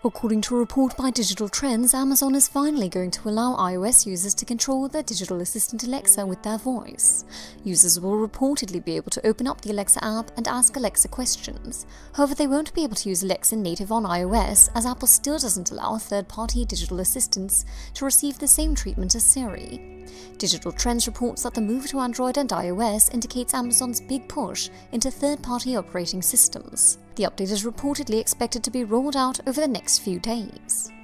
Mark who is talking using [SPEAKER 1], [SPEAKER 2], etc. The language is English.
[SPEAKER 1] According to a report by Digital Trends, Amazon is finally going to allow iOS users to control their digital assistant Alexa with their voice. Users will reportedly be able to open up the Alexa app and ask Alexa questions. However, they won't be able to use Alexa native on iOS, as Apple still doesn't allow third-party digital assistants to receive the same treatment as Siri. Digital Trends reports that the move to Android and iOS indicates Amazon's big push into third-party operating systems. The update is reportedly expected to be rolled out over the next few days.